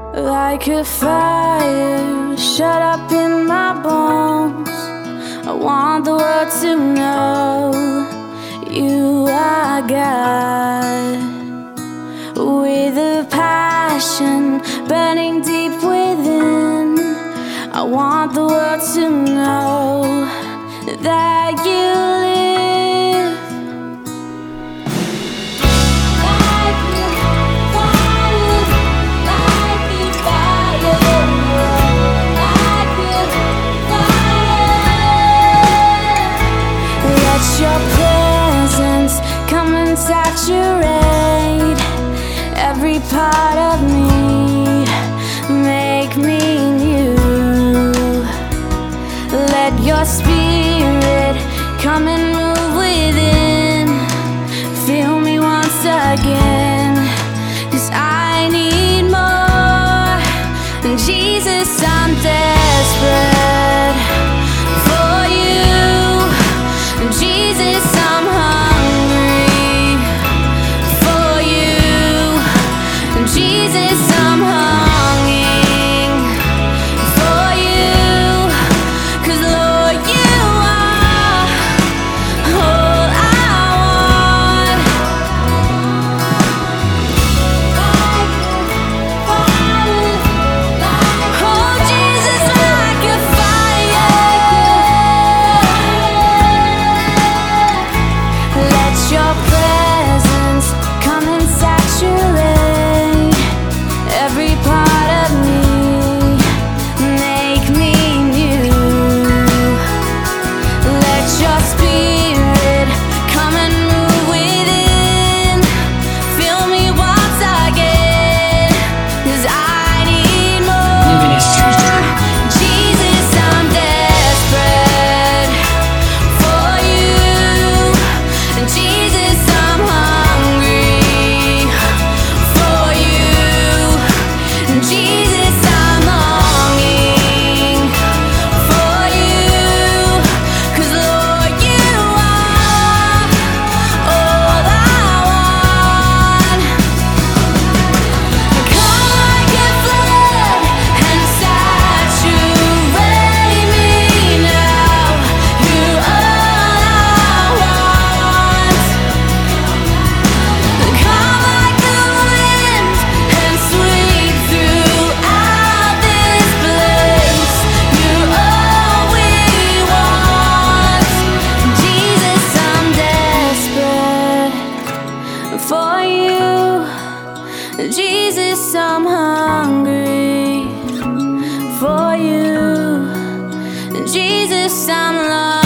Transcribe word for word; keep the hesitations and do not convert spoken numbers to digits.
Like a fire shut up in my bones, I want the world to know you are God. With a passion burning deep within, I want the world to know that you live. Like a fire, like a fire, like a fire. Let your presence come and saturate every part of me, make me new. Let your spirit come and move within, fill me once again, 'cause I need more. Jesus, I'm desperate for you. Jesus, I'm hungry for you. Jesus, I'm longing for you, 'cause Lord, you are all I want. Oh, Jesus, like a fire. Let your presence come and saturate every part of me, make me new. Let your spirit come and move within, fill me once again, 'cause I need more. Jesus, I'm desperate for you. Jesus, I'm hungry for you. Jesus, I'm longing for you, 'cause Lord, you are all I want. Come like a flood and saturate me now. You're all I want. Come like the wind and sweep throughout this place. You're all we want. Jesus, I'm desperate for you. Jesus, I'm hungry for you. Jesus, I'm lost.